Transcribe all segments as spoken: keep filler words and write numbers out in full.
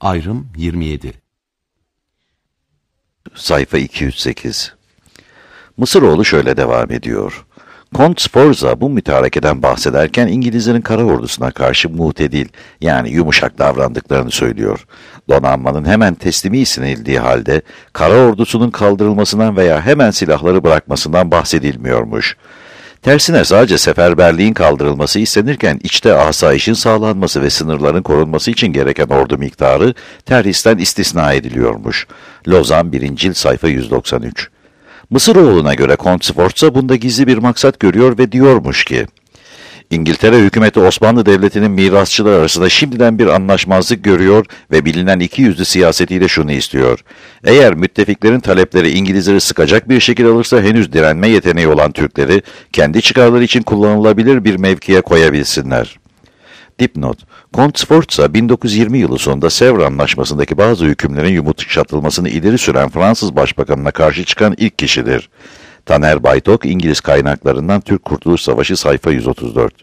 Ayrım yirmi yedi. Sayfa iki yüz sekiz. Mısıroğlu şöyle devam ediyor. Kont Sforza bu mütarekeden bahsederken İngilizlerin kara ordusuna karşı mutedil, yani yumuşak davrandıklarını söylüyor. Donanmanın hemen teslimi istenildiği halde kara ordusunun kaldırılmasından veya hemen silahları bırakmasından bahsedilmiyormuş. Tersine sadece seferberliğin kaldırılması istenirken içte asayişin sağlanması ve sınırların korunması için gereken ordu miktarı terhisten istisna ediliyormuş. Lozan birinci cilt sayfa yüz doksan üç. Mısıroğlu'na göre Kont Sforza bunda gizli bir maksat görüyor ve diyormuş ki, İngiltere hükümeti Osmanlı Devleti'nin mirasçıları arasında şimdiden bir anlaşmazlık görüyor ve bilinen iki yüzlü siyasetiyle şunu istiyor. Eğer müttefiklerin talepleri İngilizleri sıkacak bir şekil alırsa henüz direnme yeteneği olan Türkleri kendi çıkarları için kullanılabilir bir mevkiye koyabilsinler. Dipnot: Kont Sforza bin dokuz yüz yirmi yılı sonunda Sevr Anlaşması'ndaki bazı hükümlerin yumuşatılmasını ileri süren Fransız Başbakanına karşı çıkan ilk kişidir. Taner Baytok, İngiliz kaynaklarından Türk Kurtuluş Savaşı sayfa yüz otuz dört.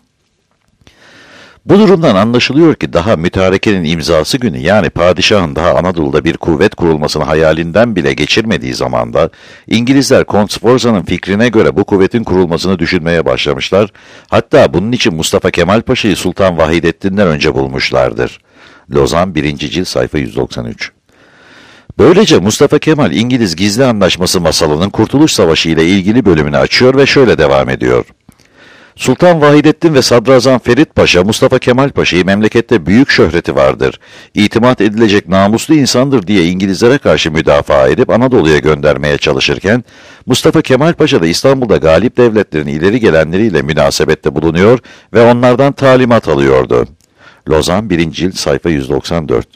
Bu durumdan anlaşılıyor ki daha mütarekenin imzası günü, yani padişahın daha Anadolu'da bir kuvvet kurulmasını hayalinden bile geçirmediği zamanda İngilizler Kont Sforza'nın fikrine göre bu kuvvetin kurulmasını düşünmeye başlamışlar. Hatta bunun için Mustafa Kemal Paşa'yı Sultan Vahidettin'den önce bulmuşlardır. Lozan birinci cilt sayfa yüz doksan üç. Böylece Mustafa Kemal İngiliz Gizli Anlaşması masalının Kurtuluş Savaşı ile ilgili bölümünü açıyor ve şöyle devam ediyor. Sultan Vahidettin ve Sadrazam Ferit Paşa, Mustafa Kemal Paşa'yı memlekette büyük şöhreti vardır, itimat edilecek namuslu insandır diye İngilizlere karşı müdafaa edip Anadolu'ya göndermeye çalışırken, Mustafa Kemal Paşa da İstanbul'da galip devletlerin ileri gelenleriyle münasebette bulunuyor ve onlardan talimat alıyordu. Lozan birinci cilt sayfa yüz doksan dört.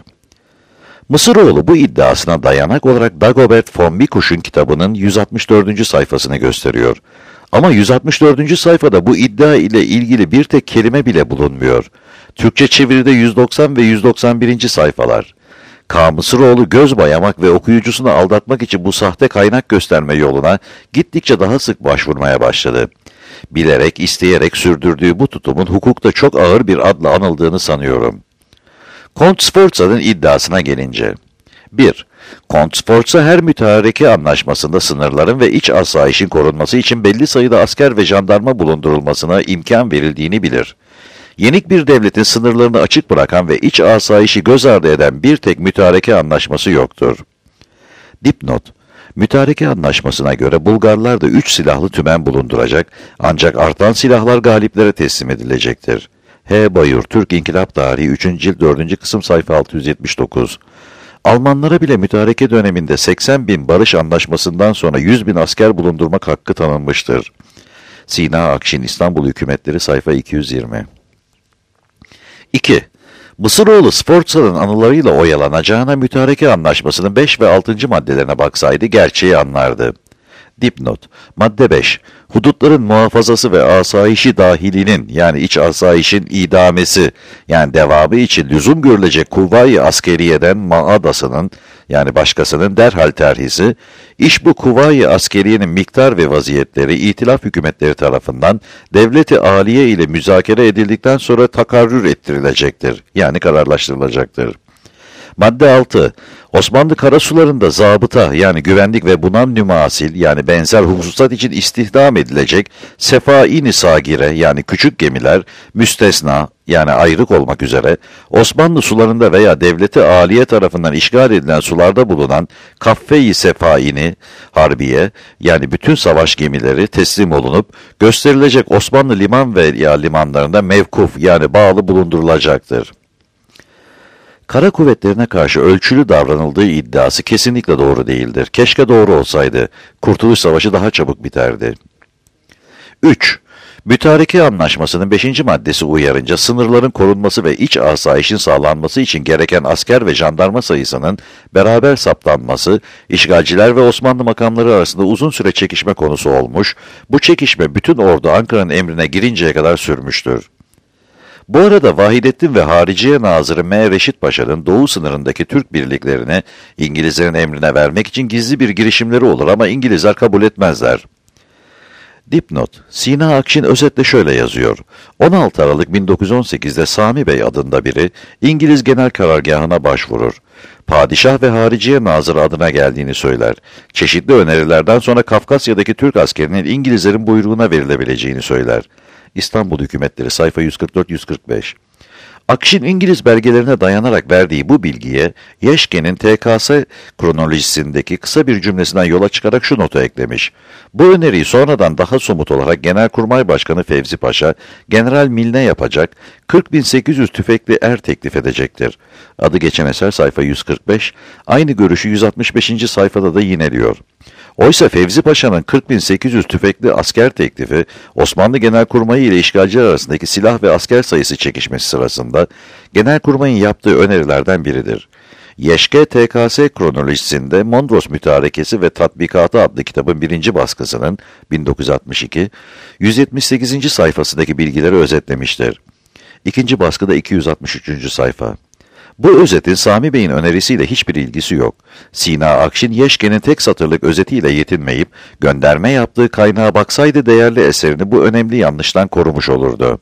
Mısıroğlu bu iddiasına dayanak olarak Dagobert von Bicouch'un kitabının yüz altmış dördüncü sayfasını gösteriyor. Ama yüz altmış dördüncü sayfada bu iddia ile ilgili bir tek kelime bile bulunmuyor. Türkçe çeviride yüz doksan ve yüz doksan birinci sayfalar. K. Mısıroğlu göz boyamak ve okuyucusunu aldatmak için bu sahte kaynak gösterme yoluna gittikçe daha sık başvurmaya başladı. Bilerek, isteyerek sürdürdüğü bu tutumun hukukta çok ağır bir adla anıldığını sanıyorum. Kont Sforza'nın iddiasına gelince. bir. Kont Sforza her mütareke anlaşmasında sınırların ve iç asayişin korunması için belli sayıda asker ve jandarma bulundurulmasına imkan verildiğini bilir. Yenik bir devletin sınırlarını açık bırakan ve iç asayişi göz ardı eden bir tek mütareke anlaşması yoktur. Dipnot: Mütareke anlaşmasına göre Bulgarlar da üç silahlı tümen bulunduracak, ancak artan silahlar galiplere teslim edilecektir. H. Bayur, Türk İnkılap Tarihi üçüncü cilt dördüncü kısım sayfa altı yüz yetmiş dokuz. Almanlara bile mütareke döneminde seksen bin barış anlaşmasından sonra yüz bin asker bulundurmak hakkı tanınmıştır. Sina Akşin, İstanbul Hükümetleri sayfa iki yüz yirmi. iki. Mısıroğlu Sforza'nın anılarıyla oyalanacağına mütareke anlaşmasının beş ve altıncı maddelerine baksaydı gerçeği anlardı. Dipnot: Madde beş. Hudutların muhafazası ve asayişi dahilinin, yani iç asayişin idamesi, yani devamı için lüzum görülecek kuvvayı askeriyeden maadasının, yani başkasının derhal terhisi, iş bu kuvvayı askeriyenin miktar ve vaziyetleri itilaf hükümetleri tarafından devleti aliye ile müzakere edildikten sonra takarrür ettirilecektir, yani kararlaştırılacaktır. Madde altı. Osmanlı karasularında zabıta, yani güvenlik ve buna nümasil, yani benzer hususat için istihdam edilecek sefai-i sagire, yani küçük gemiler, müstesna, yani ayrık olmak üzere, Osmanlı sularında veya devleti aliye tarafından işgal edilen sularda bulunan kaffeyi sefaini harbiye, yani bütün savaş gemileri teslim olunup gösterilecek Osmanlı liman veya limanlarında mevkuf, yani bağlı bulundurulacaktır. Kara kuvvetlerine karşı ölçülü davranıldığı iddiası kesinlikle doğru değildir. Keşke doğru olsaydı. Kurtuluş Savaşı daha çabuk biterdi. üç. Mütareke Anlaşması'nın beşinci maddesi uyarınca sınırların korunması ve iç asayişin sağlanması için gereken asker ve jandarma sayısının beraber saptanması, işgalciler ve Osmanlı makamları arasında uzun süre çekişme konusu olmuş, bu çekişme bütün ordu Ankara'nın emrine girinceye kadar sürmüştür. Bu arada Vahidettin ve Hariciye Nazırı M. Reşit Paşa'nın doğu sınırındaki Türk birliklerini İngilizlerin emrine vermek için gizli bir girişimleri olur ama İngilizler kabul etmezler. Dipnot, Sina Akşin özetle şöyle yazıyor. on altı Aralık bin dokuz yüz on sekiz'de Sami Bey adında biri İngiliz Genel Karargahı'na başvurur. Padişah ve Hariciye Nazırı adına geldiğini söyler. Çeşitli önerilerden sonra Kafkasya'daki Türk askerinin İngilizlerin buyruğuna verilebileceğini söyler. İstanbul Hükümetleri sayfa yüz kırk dört yüz kırk beş. Akşin İngiliz belgelerine dayanarak verdiği bu bilgiye Yeşke'nin T K S kronolojisindeki kısa bir cümlesinden yola çıkarak şu notu eklemiş. Bu öneriyi sonradan daha somut olarak Genelkurmay Başkanı Fevzi Paşa, General Milne yapacak, kırk bin sekiz yüz tüfekli er teklif edecektir. Adı geçen eser sayfa yüz kırk beş, aynı görüşü yüz altmış beşinci sayfada da yineliyor. Oysa Fevzi Paşa'nın kırk bin sekiz yüz tüfekli asker teklifi, Osmanlı Genelkurmayı ile işgalciler arasındaki silah ve asker sayısı çekişmesi sırasında Genelkurmay'ın yaptığı önerilerden biridir. Yeşke T K S kronolojisinde Mondros Mütarekesi ve Tatbikatı adlı kitabın birinci baskısının bin dokuz yüz altmış iki, yüz yetmiş sekizinci sayfasındaki bilgileri özetlemiştir. İkinci baskıda iki yüz altmış üçüncü sayfa. Bu özetin Sami Bey'in önerisiyle hiçbir ilgisi yok. Sina Akşin, Yeşke'nin tek satırlık özetiyle yetinmeyip, gönderme yaptığı kaynağa baksaydı değerli eserini bu önemli yanlıştan korumuş olurdu.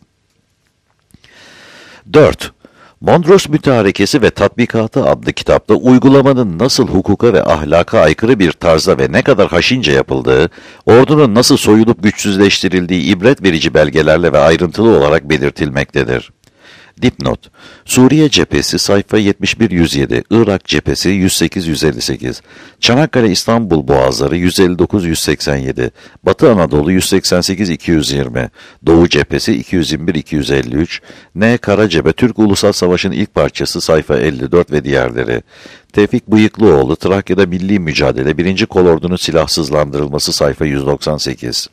dört. Mondros Mütarekesi ve Tatbikatı adlı kitapta uygulamanın nasıl hukuka ve ahlaka aykırı bir tarzda ve ne kadar haşince yapıldığı, ordunun nasıl soyulup güçsüzleştirildiği ibret verici belgelerle ve ayrıntılı olarak belirtilmektedir. Dipnot, Suriye cephesi sayfa yetmiş bir yüz yedi, Irak cephesi yüz sekiz yüz elli sekiz, Çanakkale İstanbul boğazları yüz elli dokuz yüz seksen yedi, Batı Anadolu yüz seksen sekiz iki yüz yirmi, Doğu cephesi iki yüz yirmi bir iki yüz elli üç, N. Karacebe Türk Ulusal Savaşı'nın ilk parçası sayfa elli dört ve diğerleri. Tevfik Bıyıklıoğlu Trakya'da Milli Mücadele birinci Kolordu'nun silahsızlandırılması sayfa yüz doksan sekiz.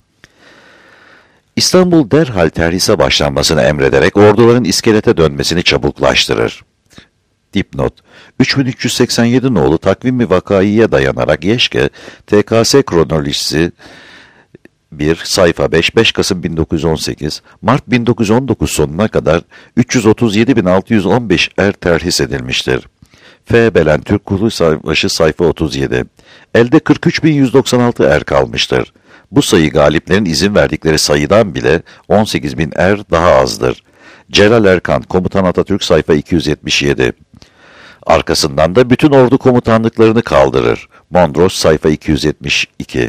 İstanbul derhal terhise başlanmasını emrederek orduların iskelete dönmesini çabuklaştırır. Dipnot, üç bin üç yüz seksen yedi nolu takvim-i vakaiye dayanarak Yeşke, T K S kronolojisi bir, sayfa beş, beş Kasım bin dokuz yüz on sekiz, Mart bin dokuz yüz on dokuz sonuna kadar üç yüz otuz yedi bin altı yüz on beş er terhis edilmiştir. F. Belen Türk Kuruluş Savaşı sayfa otuz yedi. Elde kırk üç bin yüz doksan altı er kalmıştır. Bu sayı galiplerin izin verdikleri sayıdan bile on sekiz bin er daha azdır. Celal Erkan, Komutan Atatürk sayfa iki yüz yetmiş yedi. Arkasından da bütün ordu komutanlıklarını kaldırır. Mondros sayfa iki yüz yetmiş iki.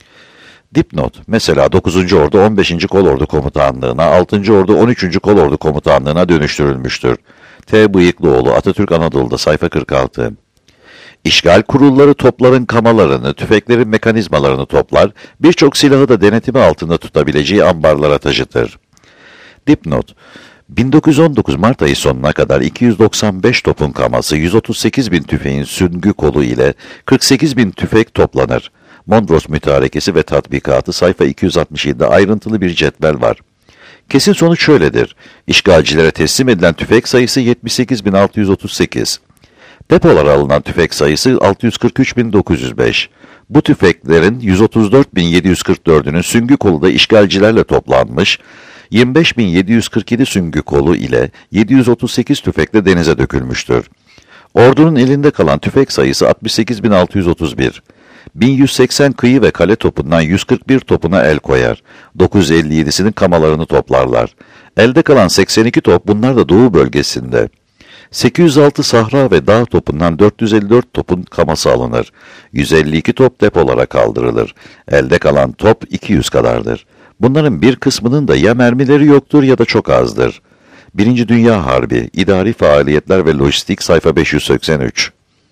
Dipnot, mesela dokuzuncu Ordu on beşinci Kolordu Komutanlığına, altıncı Ordu on üçüncü Kolordu Komutanlığına dönüştürülmüştür. T. Bıyıklıoğlu, Atatürk Anadolu'da sayfa kırk altı. İşgal kurulları topların kamalarını, tüfeklerin mekanizmalarını toplar, birçok silahı da denetimi altında tutabileceği ambarlara taşıtır. Dipnot, bin dokuz yüz on dokuz Mart ayı sonuna kadar iki yüz doksan beş topun kaması, yüz otuz sekiz bin tüfeğin süngü kolu ile kırk sekiz bin tüfek toplanır. Mondros Mütarekesi ve Tatbikatı sayfa iki yüz altmış yedi'de ayrıntılı bir cetvel var. Kesin sonuç şöyledir. İşgalcilere teslim edilen tüfek sayısı yetmiş sekiz bin altı yüz otuz sekiz. Depolara alınan tüfek sayısı altı yüz kırk üç bin dokuz yüz beş. Bu tüfeklerin yüz otuz dört bin yedi yüz kırk dördü'nün süngü kolu da işgalcilerle toplanmış, yirmi beş bin yedi yüz kırk yedi süngü kolu ile yedi yüz otuz sekiz tüfekle denize dökülmüştür. Ordunun elinde kalan tüfek sayısı altmış sekiz bin altı yüz otuz bir. bin yüz seksen kıyı ve kale topundan yüz kırk bir topuna el koyar. dokuz yüz elli yedi'sinin kamalarını toplarlar. Elde kalan seksen iki top, bunlar da Doğu bölgesinde. sekiz yüz altı sahra ve dağ topundan dört yüz elli dört topun kaması alınır. yüz elli iki top depolara kaldırılır. Elde kalan top iki yüz kadardır. Bunların bir kısmının da ya mermileri yoktur ya da çok azdır. Birinci Dünya Harbi, İdari Faaliyetler ve Lojistik sayfa beş yüz seksen üç.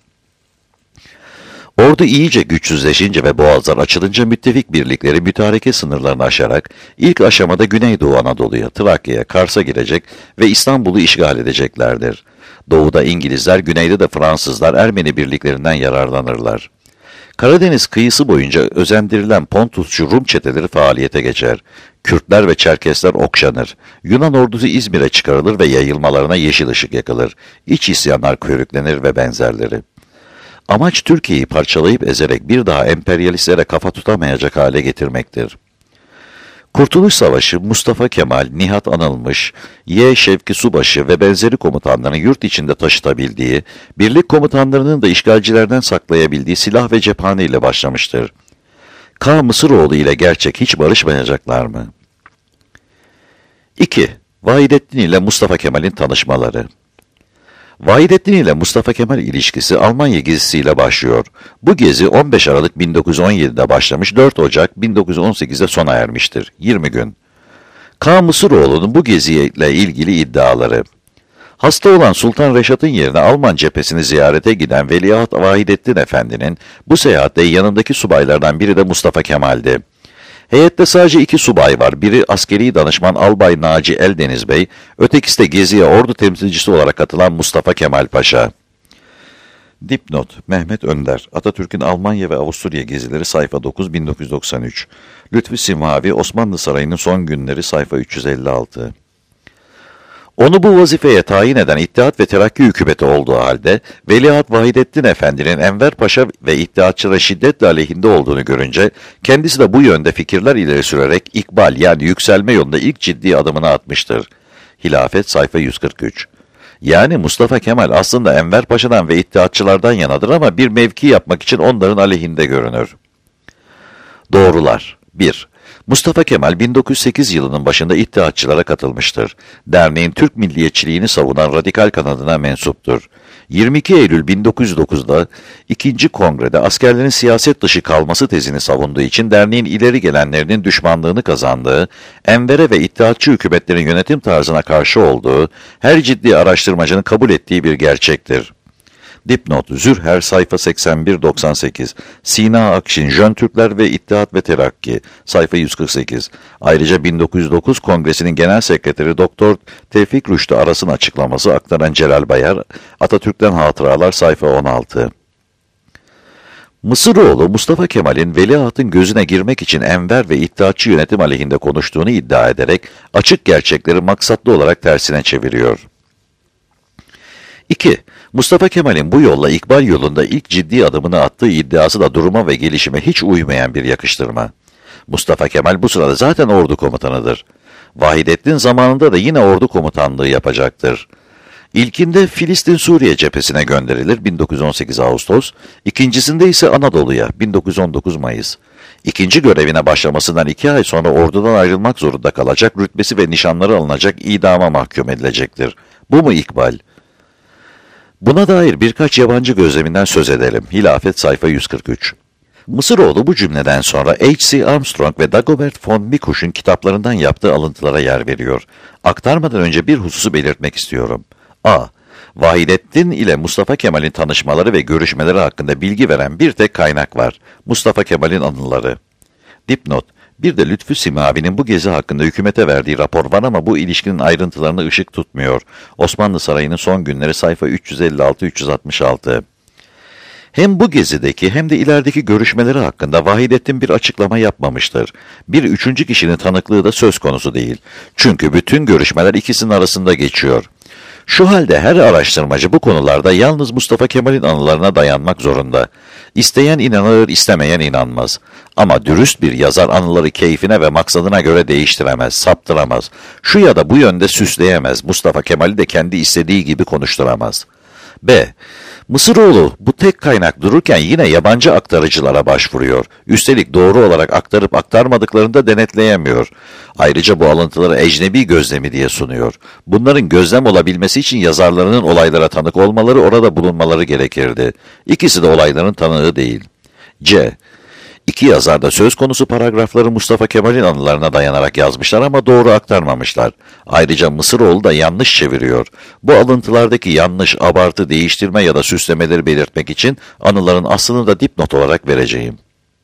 Ordu iyice güçsüzleşince ve boğazlar açılınca müttefik birlikleri mütareke sınırlarını aşarak ilk aşamada Güneydoğu Anadolu'ya, Trakya'ya, Kars'a girecek ve İstanbul'u işgal edeceklerdir. Doğuda İngilizler, güneyde de Fransızlar Ermeni birliklerinden yararlanırlar. Karadeniz kıyısı boyunca özendirilen Pontusçu Rum çeteleri faaliyete geçer. Kürtler ve Çerkesler okşanır. Yunan ordusu İzmir'e çıkarılır ve yayılmalarına yeşil ışık yakılır. İç isyanlar körüklenir ve benzerleri. Amaç Türkiye'yi parçalayıp ezerek bir daha emperyalistlere kafa tutamayacak hale getirmektir. Kurtuluş Savaşı, Mustafa Kemal, Nihat Anılmış, Y. Şevki Subaşı ve benzeri komutanların yurt içinde taşıtabildiği, birlik komutanlarının da işgalcilerden saklayabildiği silah ve cephane ile başlamıştır. K. Mısıroğlu ile gerçek hiç barışmayacaklar mı? iki. Vahidettin ile Mustafa Kemal'in tanışmaları. Vahidettin ile Mustafa Kemal ilişkisi Almanya gezisiyle başlıyor. Bu gezi on beş Aralık bin dokuz yüz on yedi'de başlamış, dört Ocak bin dokuz yüz on sekiz'de sona ermiştir. yirmi gün. K. Mısıroğlu'nun bu geziyle ilgili iddiaları. Hasta olan Sultan Reşat'ın yerine Alman cephesini ziyarete giden Veliaht Vahidettin Efendi'nin bu seyahatte yanındaki subaylardan biri de Mustafa Kemal'di. Heyette sadece iki subay var. Biri askeri danışman Albay Naci Eldeniz Bey, ötekisi de geziye ordu temsilcisi olarak katılan Mustafa Kemal Paşa. Dipnot: Mehmet Önder, Atatürk'ün Almanya ve Avusturya gezileri, sayfa dokuz, bin dokuz yüz doksan üç. Lütfü Simavi, Osmanlı Sarayı'nın son günleri, sayfa üç yüz elli altı. Onu bu vazifeye tayin eden İttihat ve Terakki hükümeti olduğu halde, Veliaht Vahidettin Efendi'nin Enver Paşa ve İttihatçılara şiddetle aleyhinde olduğunu görünce, kendisi de bu yönde fikirler ileri sürerek ikbal yani yükselme yolunda ilk ciddi adımını atmıştır. Hilafet, sayfa yüz kırk üç. Yani Mustafa Kemal aslında Enver Paşa'dan ve İttihatçılardan yanadır ama bir mevki yapmak için onların aleyhinde görünür. Doğrular. bir. Mustafa Kemal bin dokuz yüz sekiz yılının başında İttihatçılara katılmıştır. Derneğin Türk milliyetçiliğini savunan radikal kanadına mensuptur. yirmi iki Eylül bin dokuz yüz dokuz'da ikinci kongrede askerlerin siyaset dışı kalması tezini savunduğu için derneğin ileri gelenlerinin düşmanlığını kazandığı, Enver'e ve İttihatçı hükümetlerin yönetim tarzına karşı olduğu, her ciddi araştırmacının kabul ettiği bir gerçektir. Dipnot: Zürher, sayfa seksen bir doksan sekiz. Sina Akşin, Jön Türkler ve İttihat ve Terakki, sayfa yüz kırk sekiz. Ayrıca bin dokuz yüz dokuz Kongresi'nin Genel Sekreteri Doktor Tevfik Rüştü Aras'ın açıklaması aktaran Celal Bayar, Atatürk'ten Hatıralar, sayfa on altı. Mısıroğlu, Mustafa Kemal'in Veliaht'ın gözüne girmek için Enver ve İttihatçı yönetim aleyhinde konuştuğunu iddia ederek açık gerçekleri maksatlı olarak tersine çeviriyor. iki. Mustafa Kemal'in bu yolla ikbal yolunda ilk ciddi adımını attığı iddiası da duruma ve gelişime hiç uymayan bir yakıştırma. Mustafa Kemal bu sırada zaten ordu komutanıdır. Vahidettin zamanında da yine ordu komutanlığı yapacaktır. İlkinde Filistin-Suriye cephesine gönderilir bin dokuz yüz on sekiz Ağustos, ikincisinde ise Anadolu'ya bin dokuz yüz on dokuz Mayıs. İkinci görevine başlamasından iki ay sonra ordudan ayrılmak zorunda kalacak, rütbesi ve nişanları alınacak, idama mahkum edilecektir. Bu mu ikbal? Buna dair birkaç yabancı gözleminden söz edelim. Hilafet, sayfa yüz kırk üç. Mısıroğlu bu cümleden sonra H C Armstrong ve Dagobert von Mikuş'un kitaplarından yaptığı alıntılara yer veriyor. Aktarmadan önce bir hususu belirtmek istiyorum. A. Vahidettin ile Mustafa Kemal'in tanışmaları ve görüşmeleri hakkında bilgi veren bir tek kaynak var. Mustafa Kemal'in anıları. Dipnot: Bir de Lütfü Simavi'nin bu gezi hakkında hükümete verdiği rapor var ama bu ilişkinin ayrıntılarına ışık tutmuyor. Osmanlı Sarayı'nın son günleri, sayfa üç yüz elli altı üç yüz altmış altı. Hem bu gezideki hem de ilerideki görüşmeleri hakkında Vahidettin bir açıklama yapmamıştır. Bir üçüncü kişinin tanıklığı da söz konusu değil. Çünkü bütün görüşmeler ikisinin arasında geçiyor. Şu halde her araştırmacı bu konularda yalnız Mustafa Kemal'in anılarına dayanmak zorunda. İsteyen inanır, istemeyen inanmaz. Ama dürüst bir yazar anıları keyfine ve maksadına göre değiştiremez, saptıramaz. Şu ya da bu yönde süsleyemez, Mustafa Kemal'i de kendi istediği gibi konuşturamaz. B. Mısıroğlu bu tek kaynak dururken yine yabancı aktarıcılara başvuruyor. Üstelik doğru olarak aktarıp aktarmadıklarını da denetleyemiyor. Ayrıca bu alıntıları ecnebi gözlemi diye sunuyor. Bunların gözlem olabilmesi için yazarlarının olaylara tanık olmaları, orada bulunmaları gerekirdi. İkisi de olayların tanığı değil. C. İki yazar da söz konusu paragrafları Mustafa Kemal'in anılarına dayanarak yazmışlar ama doğru aktarmamışlar. Ayrıca Mısıroğlu da yanlış çeviriyor. Bu alıntılardaki yanlış, abartı, değiştirme ya da süslemeleri belirtmek için anıların aslını da dipnot olarak vereceğim.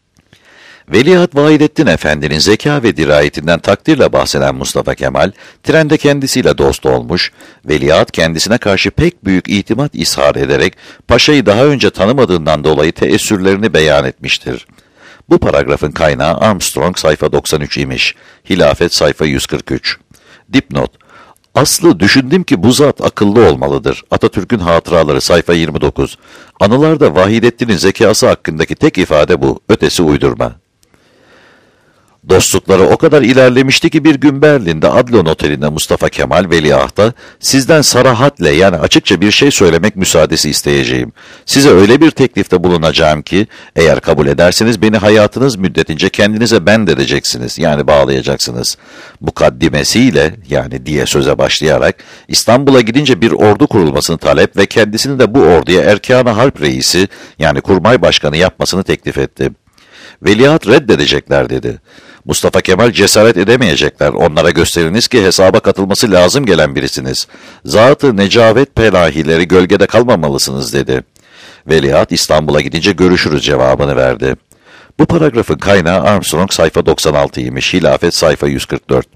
Veliaht Vahidettin Efendi'nin zeka ve dirayetinden takdirle bahseden Mustafa Kemal, trende kendisiyle dost olmuş, Veliaht kendisine karşı pek büyük itimat ishar ederek, paşayı daha önce tanımadığından dolayı teessürlerini beyan etmiştir. Bu paragrafın kaynağı Armstrong, sayfa doksan üç imiş. Hilafet, sayfa yüz kırk üç. Dipnot: Aslı düşündüm ki bu zat akıllı olmalıdır. Atatürk'ün Hatıraları, sayfa yirmi dokuz. Anılarda Vahidettin'in zekası hakkındaki tek ifade bu, ötesi uydurma. Dostlukları o kadar ilerlemişti ki bir gün Berlin'de Adlon Oteli'nde Mustafa Kemal veliahta sizden sarahatle yani açıkça bir şey söylemek müsaadesi isteyeceğim. Size öyle bir teklifte bulunacağım ki eğer kabul ederseniz beni hayatınız müddetince kendinize bend edeceksiniz yani bağlayacaksınız. Mukaddimesiyle yani diye söze başlayarak İstanbul'a gidince bir ordu kurulmasını talep ve kendisini de bu orduya Erkan-ı Harp Reisi yani Kurmay Başkanı yapmasını teklif etti. Veliaht reddedecekler dedi. Mustafa Kemal cesaret edemeyecekler. Onlara gösteriniz ki hesaba katılması lazım gelen birisiniz. Zat-ı necavet pelahileri gölgede kalmamalısınız dedi. Veliaht İstanbul'a gidince görüşürüz cevabını verdi. Bu paragrafın kaynağı Armstrong sayfa doksan altıymış. Hilafet sayfa yüz kırk dört.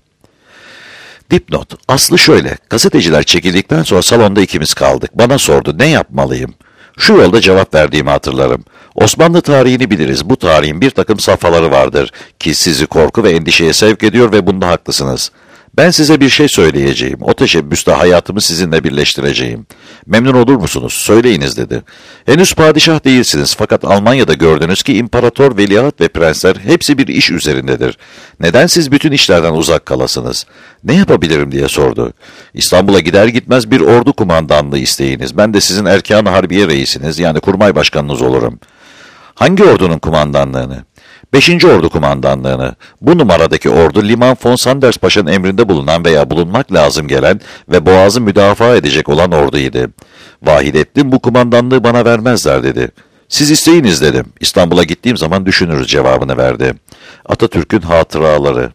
Dipnot. Aslı şöyle. Gazeteciler çekildikten sonra salonda ikimiz kaldık. Bana sordu ne yapmalıyım? Şu yolda cevap verdiğimi hatırlarım. Osmanlı tarihini biliriz. Bu tarihin bir takım safhaları vardır ki sizi korku ve endişeye sevk ediyor ve bunda haklısınız. Ben size bir şey söyleyeceğim. O teşebbüste hayatımı sizinle birleştireceğim. Memnun olur musunuz? Söyleyiniz dedi. Henüz padişah değilsiniz fakat Almanya'da gördünüz ki imparator, veliaht ve prensler hepsi bir iş üzerindedir. Neden siz bütün işlerden uzak kalasınız? Ne yapabilirim diye sordu. İstanbul'a gider gitmez bir ordu kumandanlığı isteyiniz. Ben de sizin Erkan-ı Harbiye reisiniz yani kurmay başkanınız olurum. Hangi ordunun kumandanlığını? Beşinci Ordu kumandanlığını. Bu numaradaki ordu Liman von Sanders Paşa'nın emrinde bulunan veya bulunmak lazım gelen ve boğazı müdafaa edecek olan orduydu. Vahidettin bu kumandanlığı bana vermezler dedi. Siz isteyiniz dedim. İstanbul'a gittiğim zaman düşünürüz cevabını verdi. Atatürk'ün hatıraları.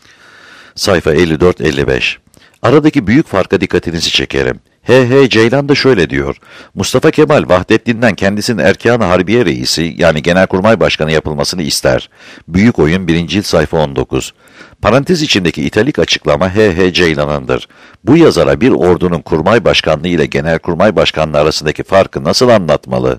Sayfa elli dört elli beş. Aradaki büyük farka dikkatinizi çekerim. H H Ceylan da şöyle diyor. Mustafa Kemal Vahdettin'den kendisinin Erkan-ı Harbiye Reisi yani Genelkurmay Başkanı yapılmasını ister. Büyük Oyun birinci cilt sayfa on dokuz. Parantez içindeki italik açıklama H H Ceylan'ındır. Bu yazara bir ordunun kurmay başkanlığı ile Genelkurmay Başkanlığı arasındaki farkı nasıl anlatmalı?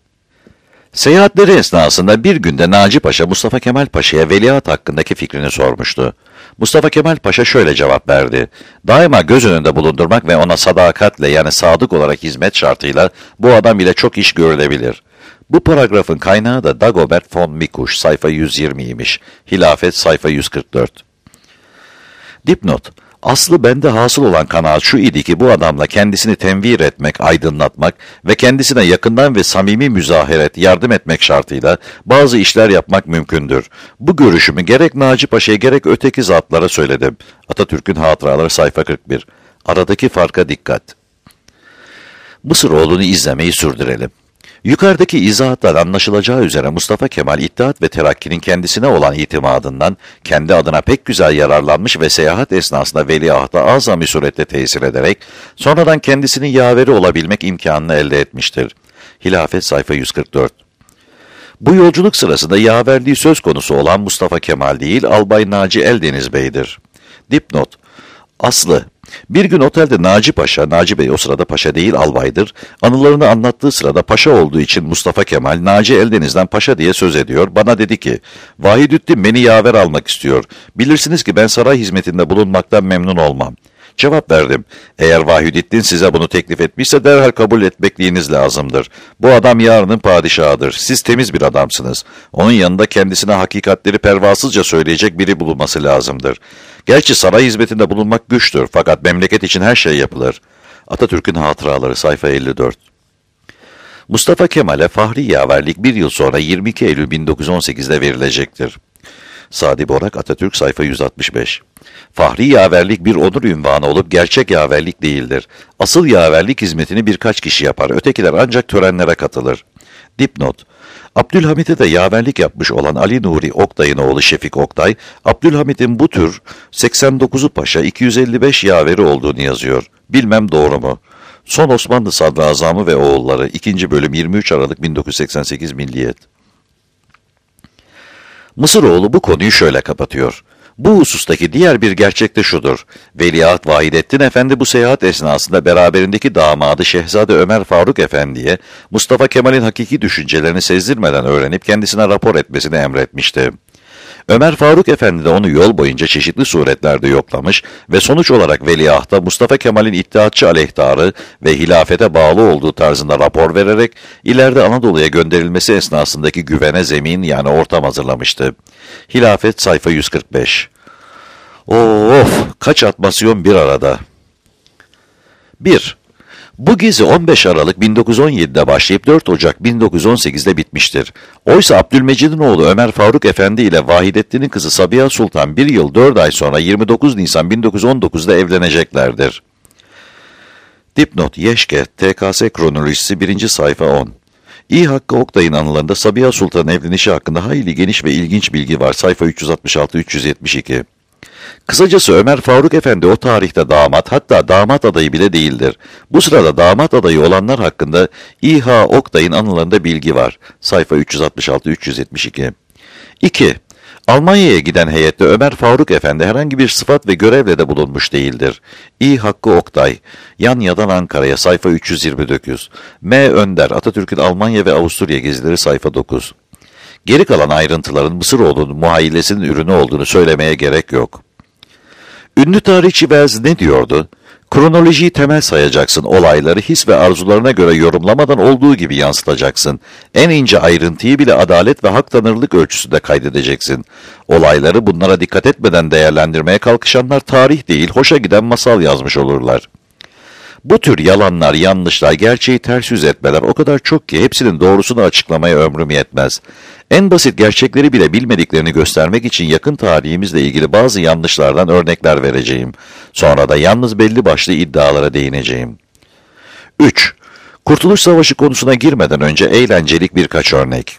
Seyahatleri esnasında bir günde Naci Paşa Mustafa Kemal Paşa'ya veliaht hakkındaki fikrini sormuştu. Mustafa Kemal Paşa şöyle cevap verdi. Daima göz önünde bulundurmak ve ona sadakatle yani sadık olarak hizmet şartıyla bu adam ile çok iş görülebilir. Bu paragrafın kaynağı da Dagobert von Mikusch sayfa yüz yirmiymiş. Hilafet sayfa yüz kırk dört. Dipnot. Aslı bende hasıl olan kanaat şu idi ki bu adamla kendisini tenvir etmek, aydınlatmak ve kendisine yakından ve samimi müzaheret, yardım etmek şartıyla bazı işler yapmak mümkündür. Bu görüşümü gerek Naci Paşa'ya gerek öteki zatlara söyledim. Atatürk'ün hatıraları sayfa kırk bir. Aradaki farka dikkat. Mısıroğlu'nu izlemeyi sürdürelim. Yukarıdaki izahattan anlaşılacağı üzere Mustafa Kemal İttihat ve Terakki'nin kendisine olan itimadından kendi adına pek güzel yararlanmış ve seyahat esnasında veliahta azami surette tesir ederek sonradan kendisinin yaveri olabilmek imkanını elde etmiştir. Hilafet sayfa yüz kırk dört. Bu yolculuk sırasında yaverliği söz konusu olan Mustafa Kemal değil Albay Naci Eldeniz Bey'dir. Dipnot. Aslı. Bir gün otelde Naci Paşa, Naci Bey o sırada paşa değil albaydır, anılarını anlattığı sırada paşa olduğu için Mustafa Kemal, Naci Eldeniz'den paşa diye söz ediyor. Bana dedi ki, Vahidüddin beni yaver almak istiyor. Bilirsiniz ki ben saray hizmetinde bulunmaktan memnun olmam. Cevap verdim. Eğer Vahidüddin size bunu teklif etmişse derhal kabul etmekliğiniz lazımdır. Bu adam yarının padişahıdır. Siz temiz bir adamsınız. Onun yanında kendisine hakikatleri pervasızca söyleyecek biri bulunması lazımdır. Gerçi saray hizmetinde bulunmak güçtür fakat memleket için her şey yapılır. Atatürk'ün hatıraları sayfa elli dört. Mustafa Kemal'e fahri yaverlik bir yıl sonra yirmi iki Eylül bin dokuz yüz on sekiz'de verilecektir. Sadi Borak Atatürk sayfa yüz altmış beş. Fahri yaverlik bir onur ünvanı olup gerçek yaverlik değildir. Asıl yaverlik hizmetini birkaç kişi yapar. Ötekiler ancak törenlere katılır. Dipnot. Abdülhamit'e de yaverlik yapmış olan Ali Nuri Oktay'ın oğlu Şefik Oktay, Abdülhamit'in bu tür seksen dokuzu paşa iki yüz elli beş yaveri olduğunu yazıyor. Bilmem doğru mu? Son Osmanlı Sadrazamı ve oğulları ikinci bölüm yirmi üç Aralık bin dokuz yüz seksen sekiz Milliyet. Mısıroğlu bu konuyu şöyle kapatıyor. Bu husustaki diğer bir gerçek de şudur. Veliaht Vahidettin Efendi bu seyahat esnasında beraberindeki damadı Şehzade Ömer Faruk Efendi'ye Mustafa Kemal'in hakiki düşüncelerini sezdirmeden öğrenip kendisine rapor etmesini emretmişti. Ömer Faruk Efendi de onu yol boyunca çeşitli suretlerde yoklamış ve sonuç olarak veliahta Mustafa Kemal'in iddiatçı aleyhtarı ve hilafete bağlı olduğu tarzında rapor vererek ileride Anadolu'ya gönderilmesi esnasındaki güvene zemin yani ortam hazırlamıştı. Hilafet sayfa yüz kırk beş. Of, kaç atmasyon bir arada. bir. Bu gezi on beş Aralık bin dokuz yüz on yedi'de başlayıp dört Ocak bin dokuz yüz on sekiz'de bitmiştir. Oysa Abdülmecid'in oğlu Ömer Faruk Efendi ile Vahidettin'in kızı Sabiha Sultan bir yıl dört ay sonra yirmi dokuz Nisan bin dokuz yüz on dokuz'da evleneceklerdir. Dipnot Yeşke, T K S kronolojisi birinci sayfa on. İ Hakkı Oktay'ın anılarında Sabiha Sultan'ın evlenişi hakkında hayli geniş ve ilginç bilgi var. Sayfa üç yüz altmış altı üç yüz yetmiş iki. Kısacası Ömer Faruk Efendi o tarihte damat, hatta damat adayı bile değildir. Bu sırada damat adayı olanlar hakkında İ H Oktay'ın anılarında bilgi var. Sayfa üç yüz altmış altı üç yüz yetmiş iki. iki. Almanya'ya giden heyette Ömer Faruk Efendi herhangi bir sıfat ve görevle de bulunmuş değildir. İ Hakkı Oktay, Yanya'dan Ankara'ya sayfa üç yüz yirmi dokuz. M. Önder, Atatürk'ün Almanya ve Avusturya gezileri sayfa dokuz. Geri kalan ayrıntıların Mısıroğlu'nun muhayyilesinin ürünü olduğunu söylemeye gerek yok. Ünlü tarihçi Wells ne diyordu? Kronolojiyi temel sayacaksın, olayları his ve arzularına göre yorumlamadan olduğu gibi yansıtacaksın. En ince ayrıntıyı bile adalet ve hak tanırlık ölçüsünde kaydedeceksin. Olayları bunlara dikkat etmeden değerlendirmeye kalkışanlar tarih değil, hoşa giden masal yazmış olurlar. Bu tür yalanlar, yanlışlar, gerçeği ters yüz etmeler o kadar çok ki hepsinin doğrusunu açıklamaya ömrüm yetmez. En basit gerçekleri bile bilmediklerini göstermek için yakın tarihimizle ilgili bazı yanlışlardan örnekler vereceğim. Sonra da yalnız belli başlı iddialara değineceğim. üç. Kurtuluş Savaşı konusuna girmeden önce eğlencelik birkaç örnek.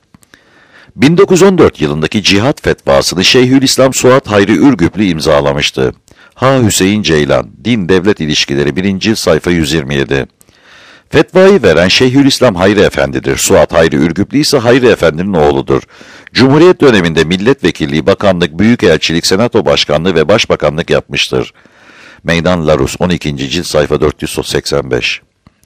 bin dokuz yüz on dört yılındaki cihat fetvasını Şeyhülislam Suat Hayri Ürgüplü imzalamıştı. Ha Hüseyin Ceylan, Din Devlet İlişkileri birinci sayfa yüz yirmi yedi. Fetvayı veren Şeyhülislam Hayri Efendi'dir. Suat Hayri Ürgüplü ise Hayri Efendi'nin oğludur. Cumhuriyet döneminde milletvekilliği, bakanlık, büyükelçilik, senato başkanlığı ve başbakanlık yapmıştır. Meydan Larus on ikinci cilt sayfa dört yüz seksen beş.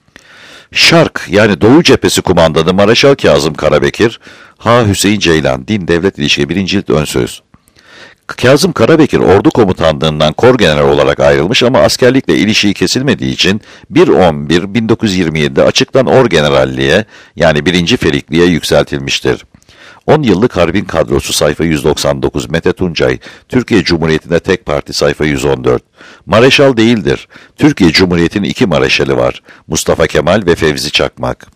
Şark yani Doğu Cephesi kumandanı Mareşal Kazım Karabekir, Ha Hüseyin Ceylan, Din Devlet İlişkileri birinci cilt ön söz. Kazım Karabekir ordu komutanlığından kor general olarak ayrılmış ama askerlikle ilişiği kesilmediği için bir on bir bin dokuz yüz yirmi yedi'de açıktan orgeneralliğe yani birinci Ferikliğe yükseltilmiştir. on yıllık harbin kadrosu sayfa yüz doksan dokuz. Mete Tuncay, Türkiye Cumhuriyeti'nde tek parti sayfa yüz on dört. Mareşal değildir. Türkiye Cumhuriyeti'nin iki mareşali var. Mustafa Kemal ve Fevzi Çakmak.